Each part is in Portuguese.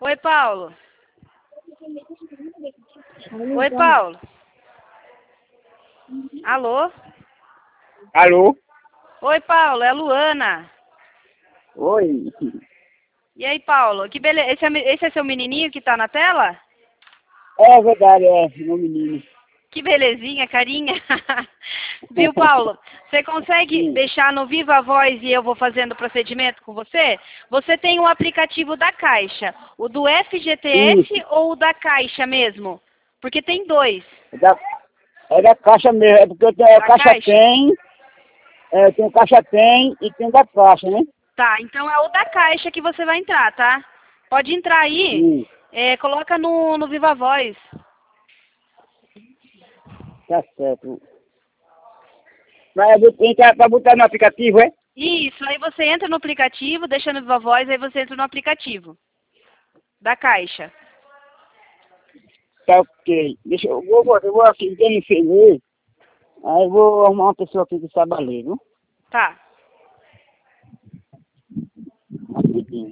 Oi, Paulo. Oi, Paulo. Alô? Alô? Oi, Paulo, é a Luana. Oi. E aí, Paulo? Que beleza. Esse é seu menininho que tá na tela? É verdade, é, meu menino. Que belezinha, carinha. Viu, Paulo? Você consegue Sim. deixar no Viva Voz e eu vou fazendo o procedimento com você? Você tem um aplicativo da Caixa, o do FGTS Isso. ou o da Caixa mesmo? Porque tem dois. É da Caixa mesmo, é porque eu tenho, a Da Caixa Caixa? tem, eu tenho Caixa tem e tem da Caixa, né? Tá, então é o da Caixa que você vai entrar, tá? Pode entrar aí, Sim, coloca no Viva Voz. tá certo. Mas eu tenho que pra botar no aplicativo, é? Isso, aí você entra no aplicativo, deixa no Viva Voz, aí você entra no aplicativo da Caixa. Tá ok. Deixa eu vou aqui, tem enfermeiro, aí eu vou arrumar uma pessoa aqui que sabe ler, viu? Tá. Rapidinho.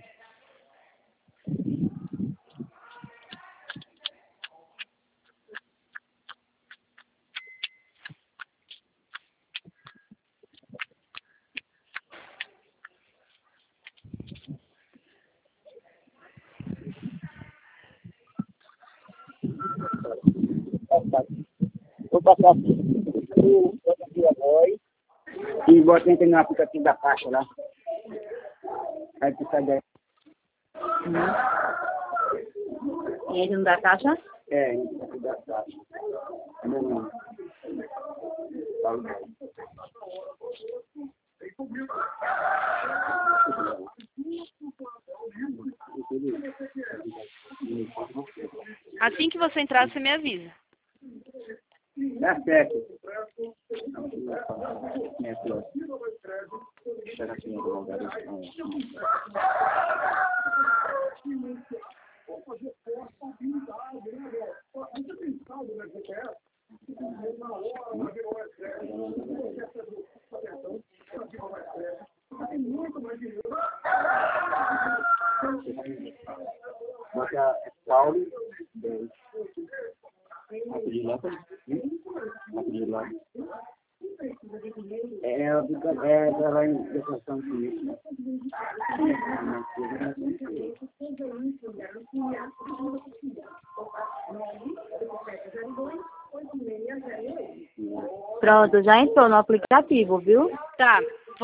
Vou passar aqui. Bota aqui a voz e bota entra no aplicativo da Caixa lá. Aí tu sai daí. E entra no da Caixa? É, entra no aplicativo da Caixa. Meu nome. Paulo Belo. Assim que você entrar, você me avisa. Tá certo. Espera aqui no lugar. Bota Paulo Belo. Apelido lá, apelido lá. Ela em decoração com isso. Pronto, já entrou no aplicativo, viu? Tá.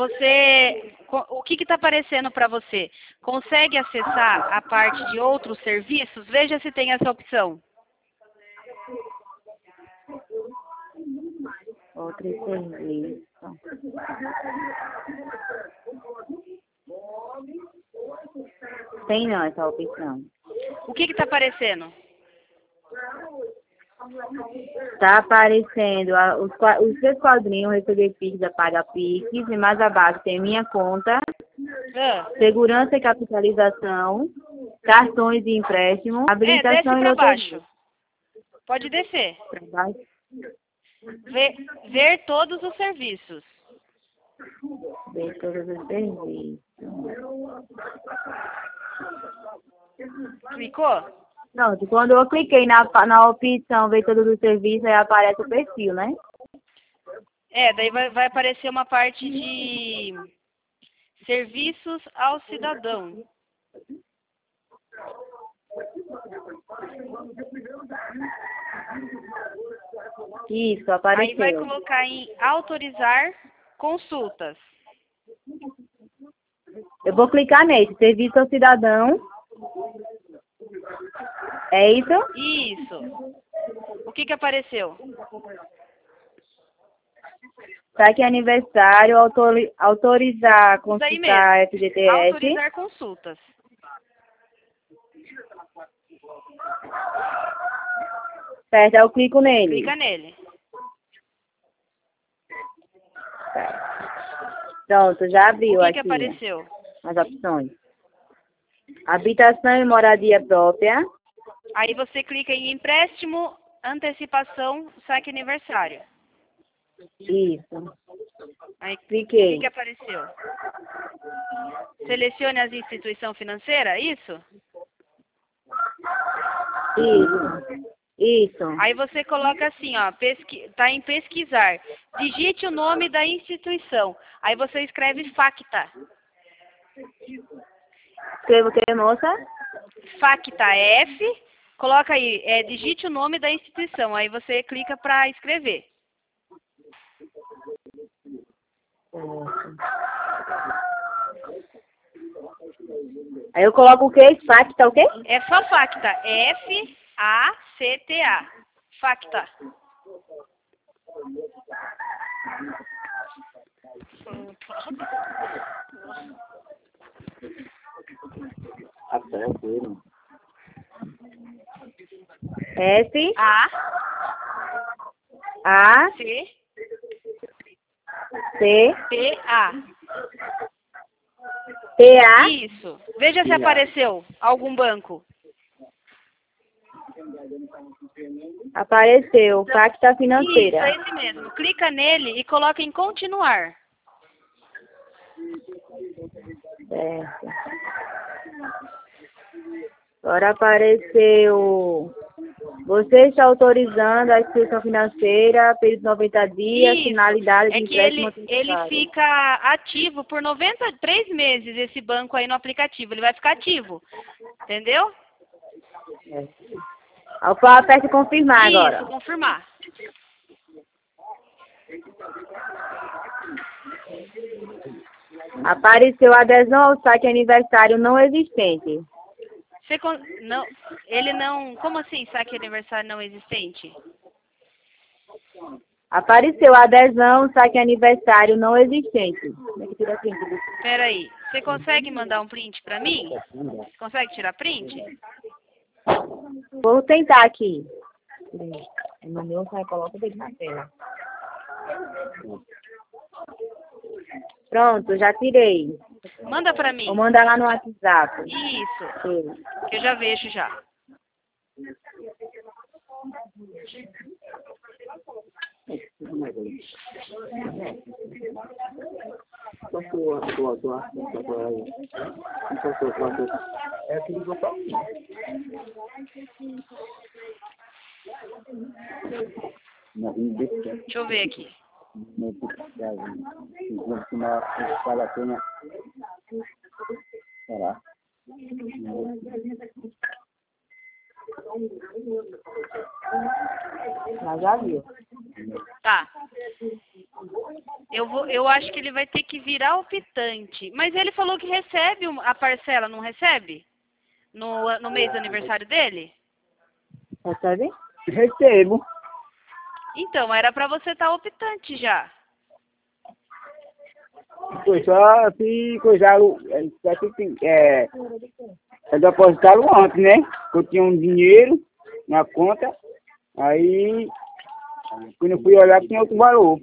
O que está aparecendo para você? Consegue acessar a parte de outros serviços? Veja se tem essa opção. Outro serviço. Tem não essa opção. O que está aparecendo? Tá aparecendo os seus quadrinhos, receber Pix, Paga Pix, e mais abaixo tem minha conta, segurança e capitalização, cartões de empréstimo, Desce habilitação e para loteria. baixo. Pode descer. Pra baixo. Ver todos os serviços. Ver todos os serviços. Clicou? Pronto, quando eu cliquei na opção ver todos os serviços, aí aparece o perfil, né? Daí vai aparecer uma parte de serviços ao cidadão. Isso, Aí vai apareceu. colocar em autorizar consultas. Eu vou clicar nesse, serviço ao cidadão. É isso? Isso. O que apareceu? Tá aqui aniversário, autorizar, Isso aí consultar mesmo. FGTS. Autorizar consultas. Certo, eu clico nele. Clica nele. Pronto, já abriu O aqui que apareceu? as opções. Habitação e moradia própria. Aí você clica em empréstimo, antecipação, saque aniversário. Isso. Aí Cliquei. o que apareceu? Selecione as instituições financeiras, isso? Isso. Aí você coloca assim, ó, tá em pesquisar. Digite o nome da instituição. Aí você escreve FACTA. Escreva o que, moça? FACTA, F. Coloca aí, digite o nome da instituição. Aí você clica para escrever. Aí eu coloco o quê? FACTA, o quê? É só FACTA. F-A-C-T-A. FACTA. S A A C C T A. T A. Isso. Veja se apareceu algum banco. Apareceu, FACTA financeira. Isso, é esse mesmo. Clica nele e coloca em continuar. Certo. Agora apareceu. Você está autorizando a instituição financeira período de 90 dias, Isso. finalidade de É que empréstimo ele antecipado. fica ativo por 93 meses, esse banco aí no aplicativo. Ele vai ficar ativo. Entendeu? Eu aperto confirmar agora. Isso, confirmar. Apareceu adesão ao site aniversário não existente. Não, ele não... Como assim, saque aniversário não existente? Apareceu adesão, saque aniversário não existente. Espera aí. Você consegue mandar um print para mim? Você consegue tirar print? Vou tentar aqui. Mandou, coloca o dedo na tela. Pronto, já tirei. Manda para mim. Vou mandar lá no WhatsApp. Isso. Sim. Que eu já vejo já. Deixa eu ver aqui. Mas já viu. Tá. Eu acho que ele vai ter que virar optante. Mas ele falou que recebe a parcela, não recebe? No mês do aniversário dele? Recebe? Recebo. Então, era pra você estar optante já. Foi só se coisaram, depositaram antes, né? Eu tinha um dinheiro na conta, aí quando eu fui olhar tinha outro valor.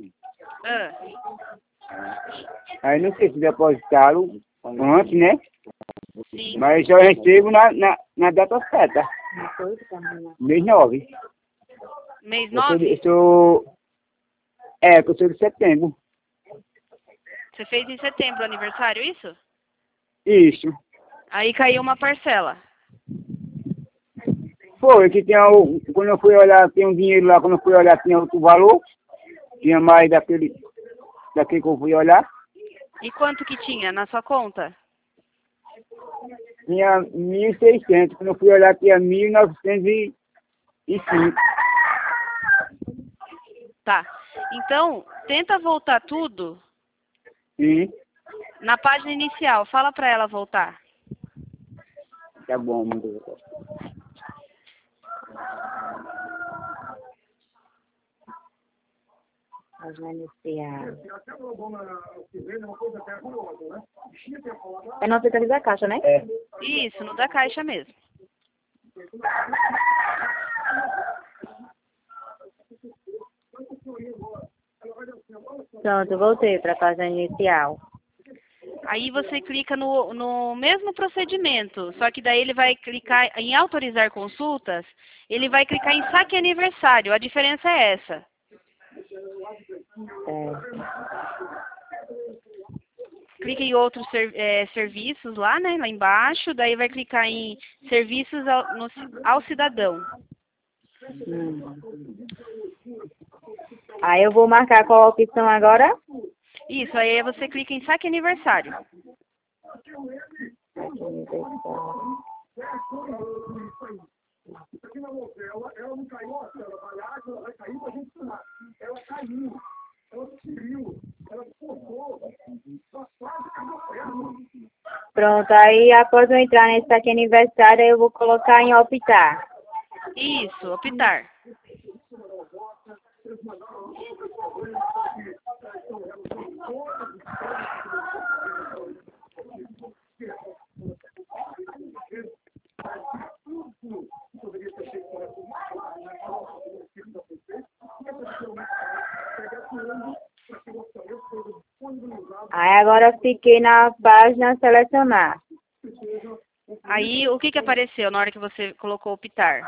Aí não sei se depositaram antes, né? Sim. Mas só recebo na data certa. Mês 9. Mês 9? Que eu sou de setembro. Você fez em setembro o aniversário, isso? Isso. Aí caiu uma parcela. Foi, que tinha quando eu fui olhar, tinha um dinheiro lá, quando eu fui olhar tinha outro valor. Tinha mais daquele que eu fui olhar. E quanto que tinha na sua conta? Tinha 1.600. Quando eu fui olhar tinha 1.905. Tá. Então, tenta voltar tudo. Sim. Na página inicial. Fala pra ela voltar. Tá bom, meu Deus. Página inicial. É no aplicativo da Caixa, né? É. Isso, no da Caixa mesmo. Pronto, voltei para a página inicial. Aí você clica no mesmo procedimento, só que daí ele vai clicar em autorizar consultas, ele vai clicar em saque aniversário. A diferença é essa. clica em outros serviços lá, né? Lá embaixo, daí vai clicar em serviços ao cidadão. Aí eu vou marcar qual a opção agora? Isso, aí você clica em saque aniversário. Pronto, aí após eu entrar nesse saque aniversário, eu vou colocar em optar. Isso, optar. Aí agora eu fiquei na página selecionar. Aí o que apareceu na hora que você colocou optar?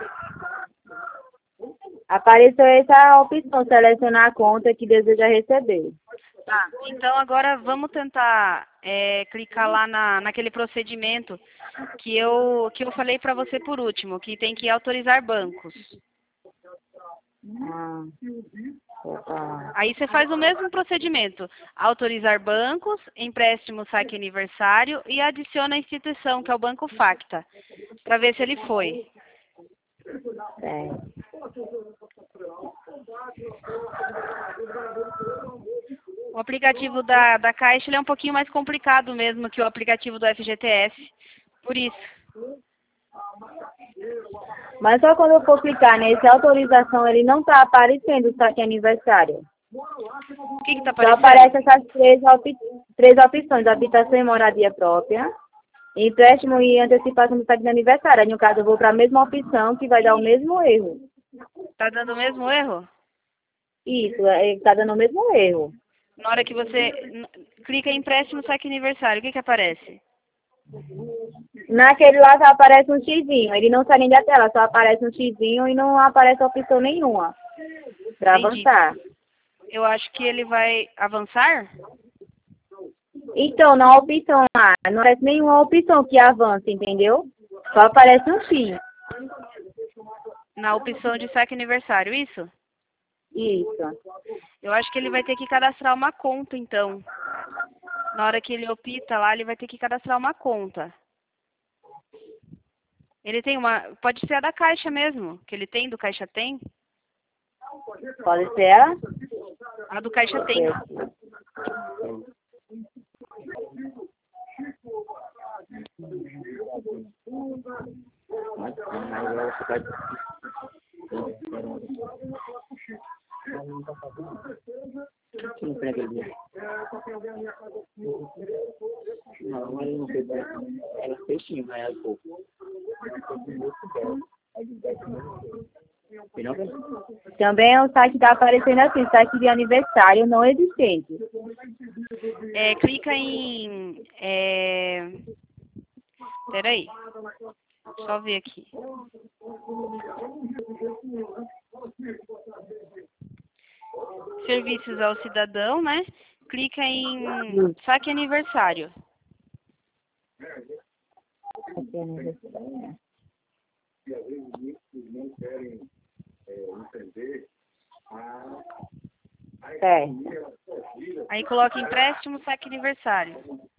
Apareceu essa opção, selecionar a conta que deseja receber. Tá, então agora vamos tentar clicar lá naquele procedimento que eu falei para você por último, que tem que autorizar bancos. Aí você faz o mesmo procedimento, autorizar bancos, empréstimo, saque aniversário e adiciona a instituição, que é o Banco Facta, para ver se ele foi. O aplicativo da Caixa ele é um pouquinho mais complicado mesmo que o aplicativo do FGTS, por isso. Mas só quando eu for clicar nesse autorização, ele não está aparecendo o saque aniversário. O que está aparecendo? Só aparecendo? aparecem essas três opções, habitação e moradia própria, empréstimo e antecipação do saque de aniversário. Aí, no caso, eu vou para a mesma opção que vai dar o mesmo erro. Está dando o mesmo erro? Isso, está dando o mesmo erro. Na hora que você clica em empréstimo, saque aniversário, o que aparece? Naquele lá só aparece um xizinho, ele não sai nem da tela, só aparece um xizinho e não aparece opção nenhuma para avançar. Eu acho que ele vai avançar? Então, na opção lá, não aparece nenhuma opção que avance, entendeu? Só aparece um X. Na opção de saque aniversário, isso? Isso. Eu acho que ele vai ter que cadastrar uma conta, então. Na hora que ele opta lá, ele vai ter que cadastrar uma conta. Ele tem uma... Pode ser a da Caixa mesmo, que ele tem, do Caixa Tem. Pode ser a? A do Caixa Tem. Também o site está aparecendo assim, site de aniversário não existente. Clica em... Peraí. Só ver aqui. Serviços ao cidadão, né? Clica em saque aniversário. Aí coloca empréstimo, saque aniversário.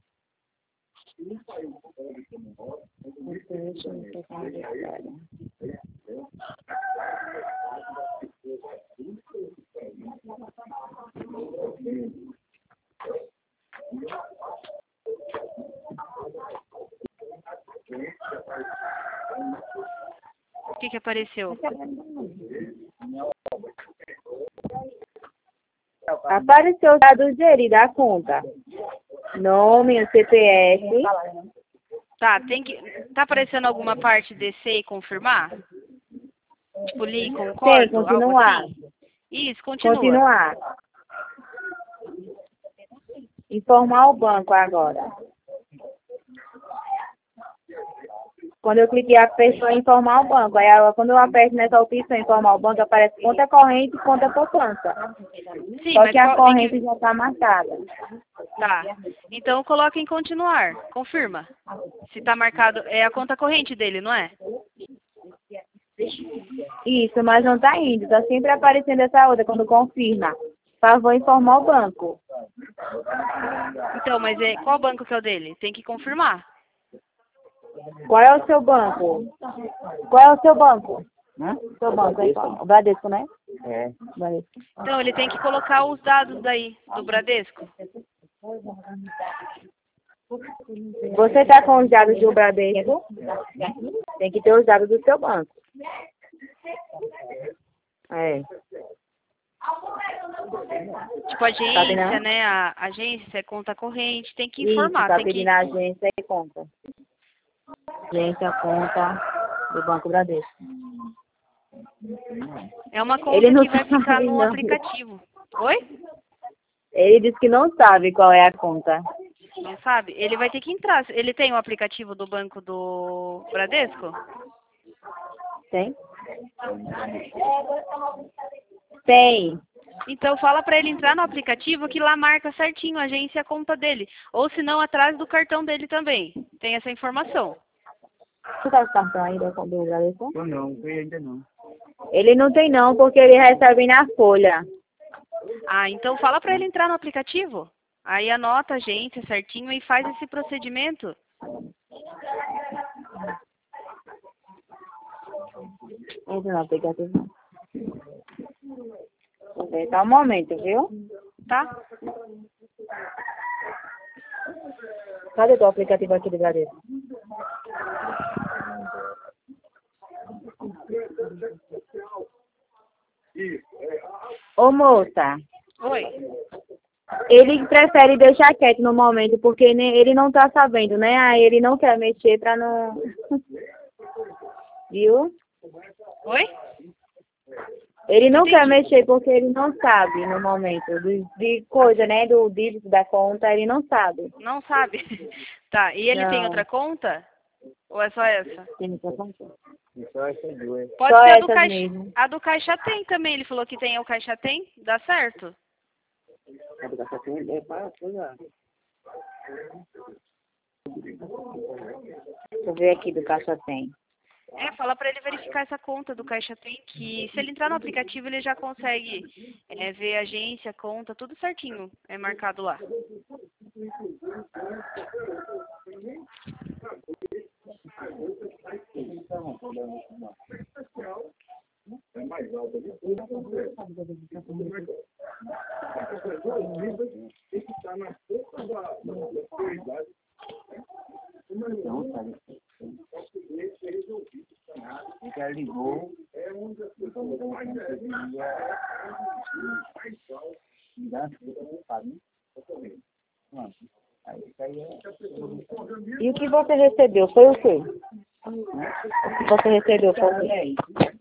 O que apareceu? Apareceu o dado dele da conta. Nome, o CPF. Tá, tá aparecendo alguma parte descer e confirmar? Tipo, li, concordo? Tem, continuar. Algo assim? Isso, continua. Continuar. Informar o banco agora. Quando eu cliquei a pessoa informar o banco, aí quando eu aperto nessa opção informar o banco, aparece conta corrente e conta poupança. Sim, Só mas que a corrente já está marcada. Tá. Então coloca em continuar. Confirma. Se tá marcado, é a conta corrente dele, não é? Isso, mas não está indo. Está sempre aparecendo essa outra quando confirma. Favor informar o banco. Então, mas qual banco que é o dele? Tem que confirmar. Qual é o seu banco? Qual é o seu banco? Seu banco, aí, o Bradesco, né? É. Bradesco. Então, ele tem que colocar os dados daí, do Bradesco. Você está com os dados do Bradesco? Tem que ter os dados do seu banco. É. Tipo, agência, né? A agência, conta corrente, tem que informar. Isso, tá tem pedindo que... a agência e conta. Agência, conta do Banco Bradesco. É uma conta Ele não que vai ficar sabe, no não. aplicativo. Oi? Ele disse que não sabe qual é a conta. Não sabe? Ele vai ter que entrar. Ele tem o aplicativo do banco do Bradesco? Tem? Tem. Então fala pra ele entrar no aplicativo que lá marca certinho a agência e a conta dele. Ou se não, atrás do cartão dele também. Tem essa informação. Você tá com o cartão aí do Bradesco? Não, ainda não. Ele não tem não, porque ele recebe na folha. Ah, então fala pra ele entrar no aplicativo. Aí anota a agência certinho e faz esse procedimento. Entra no aplicativo. Tá um momento, viu? Tá? Cadê teu aplicativo aqui do Bradesco? Ô moça, Oi. ele prefere deixar quieto no momento, porque ele não tá sabendo, né? Aí ele não quer mexer pra não... Viu? Oi? Ele não quer mexer porque ele não sabe no momento. De coisa, né? Do dígito da conta, ele não sabe. Não sabe. Tá, e ele tem Não. outra conta? Ou é só essa? Tem outra conta? Só essas duas. Pode Só ser a do essas Caixa. mesmo. A do Caixa Tem também. Ele falou que tem o Caixa Tem. Dá certo? A educação é para coisa. Deixa eu ver aqui do Caixa Tem. Fala pra ele verificar essa conta do Caixa Tem, que se ele entrar no aplicativo ele já consegue ver agência, conta, tudo certinho. É marcado lá. Já ligou. E o que você recebeu? Foi o quê? O que você recebeu foi o quê?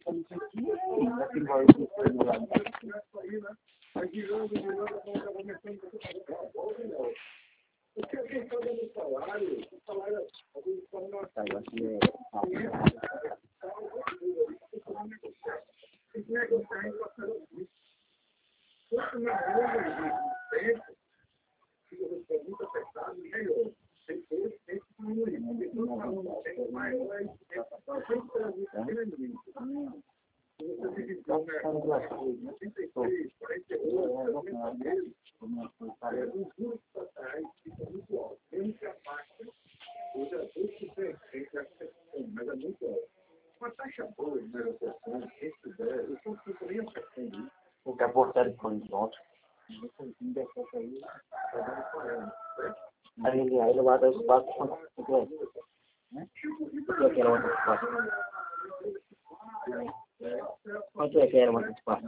O que a portaria foi pronto. Aí ele vai dar espaço para o que era outro espaço? Quanto é que era outro espaço?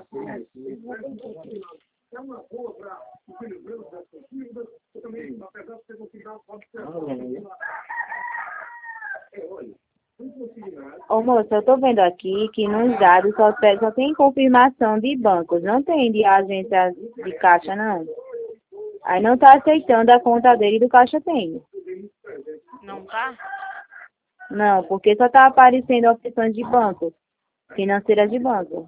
Ô moça, eu tô vendo aqui que nos dados só tem confirmação de bancos, não tem de agência de caixa, não. Aí não tá aceitando a conta dele do Caixa Tem. Não tá? Não, porque só tá aparecendo a opção de banco. Financeira de banco.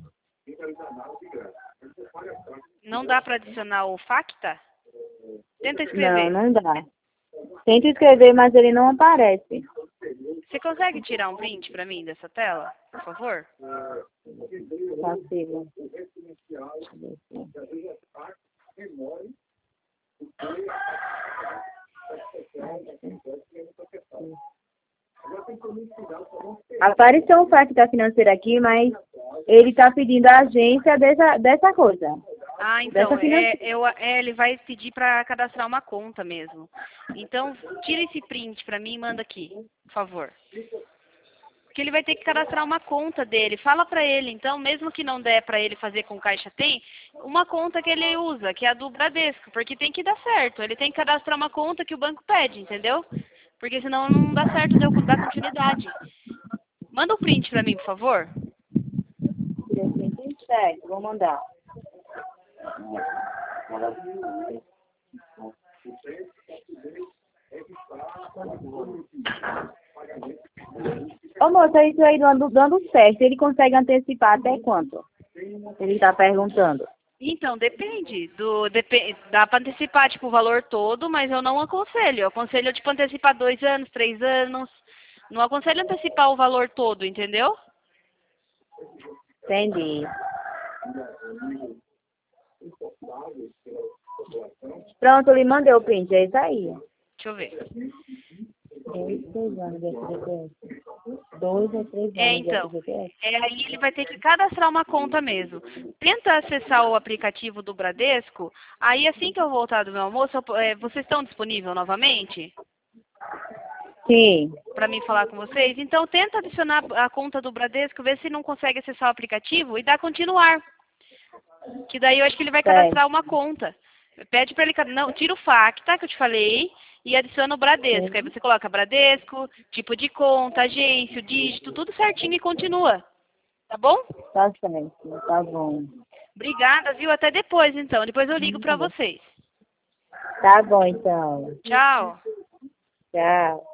Não dá para adicionar o Facta? Tenta escrever. Não dá. Tenta escrever, mas ele não aparece. Você consegue tirar um print para mim dessa tela, por favor? Consigo. Apareceu um Facta financeira aqui, mas ele está pedindo a agência dessa coisa. Ah, então, ele vai pedir para cadastrar uma conta mesmo. Então, tira esse print para mim e manda aqui, por favor. Porque ele vai ter que cadastrar uma conta dele. Fala para ele, então, mesmo que não der para ele fazer com Caixa Tem, uma conta que ele usa, que é a do Bradesco, porque tem que dar certo. Ele tem que cadastrar uma conta que o banco pede, entendeu? Porque senão não dá certo de eu dar continuidade. Manda o print para mim, por favor. Vou mandar. Ô moça, isso aí dando certo, ele consegue antecipar até quanto? Ele está perguntando. Então, depende. Dá para antecipar, tipo, o valor todo, mas eu não aconselho. Eu aconselho, tipo, antecipar 2 anos, 3 anos. Não aconselho antecipar o valor todo, entendeu? Entendi. Pronto, eu lhe mandei o print, é isso aí. Deixa eu ver. 2 anos de FGTS. 2 ou 3 anos Então. de FGTS. Aí ele vai ter que cadastrar uma conta mesmo. Tenta acessar o aplicativo do Bradesco. Aí assim que eu voltar do meu almoço, vocês estão disponíveis novamente? Sim. Para mim falar com vocês? Então tenta adicionar a conta do Bradesco, ver se não consegue acessar o aplicativo e dá continuar. Que daí eu acho que ele vai cadastrar uma conta. Pede para ele, não, tira o Facta que eu te falei e adiciona o Bradesco. Aí você coloca Bradesco, tipo de conta, agência, o dígito, tudo certinho e continua. Tá bom? Tá certo, tá bom. Obrigada, viu? Até depois, então. Depois eu ligo para vocês. Tá bom, então. Tchau. Tchau.